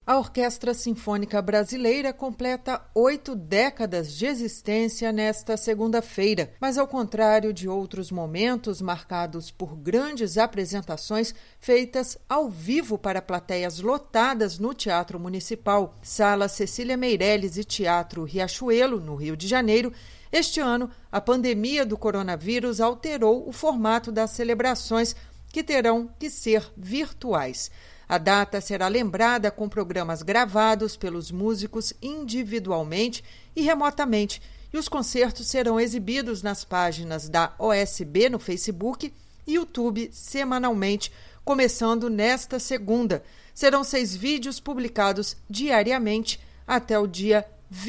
A Orquestra Sinfônica Brasileira completa 8 décadas de existência nesta segunda-feira, mas ao contrário de outros momentos marcados por grandes apresentações feitas ao vivo para plateias lotadas no Teatro Municipal, Sala Cecília Meirelles e Teatro Riachuelo, no Rio de Janeiro, este ano a pandemia do coronavírus alterou o formato das celebrações, que terão que ser virtuais. A data será lembrada com programas gravados pelos músicos individualmente e remotamente, e os concertos serão exibidos nas páginas da OSB no Facebook e YouTube semanalmente, começando nesta segunda. Serão 6 vídeos publicados diariamente até o dia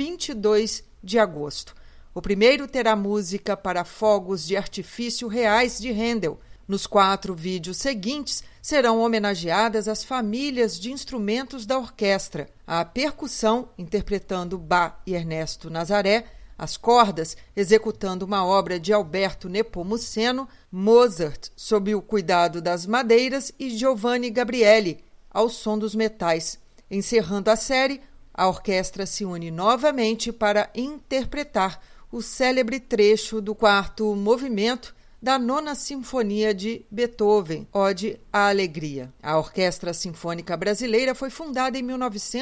22 de agosto. O primeiro terá música para fogos de artifício reais de Handel. Nos 4 vídeos seguintes, serão homenageadas as famílias de instrumentos da orquestra, a percussão, interpretando Bach e Ernesto Nazaré, as cordas, executando uma obra de Alberto Nepomuceno, Mozart, sob o cuidado das madeiras, e Giovanni Gabrieli, ao som dos metais. Encerrando a série, a orquestra se une novamente para interpretar o célebre trecho do 4º movimento da 9ª Sinfonia de Beethoven, Ode à Alegria. A Orquestra Sinfônica Brasileira foi fundada em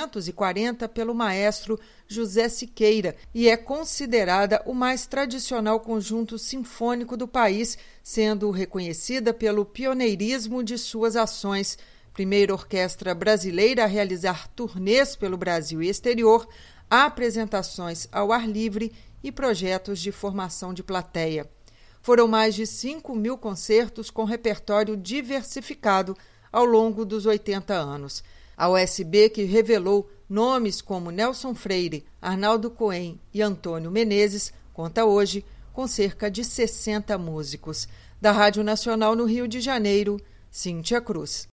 1940 pelo maestro José Siqueira e é considerada o mais tradicional conjunto sinfônico do país, sendo reconhecida pelo pioneirismo de suas ações. Primeira orquestra brasileira a realizar turnês pelo Brasil e exterior, apresentações ao ar livre e projetos de formação de plateia. Foram mais de 5.000 concertos com repertório diversificado ao longo dos 80 anos. A OSB, que revelou nomes como Nelson Freire, Arnaldo Cohen e Antônio Menezes, conta hoje com cerca de 60 músicos. Da Rádio Nacional no Rio de Janeiro, Cíntia Cruz.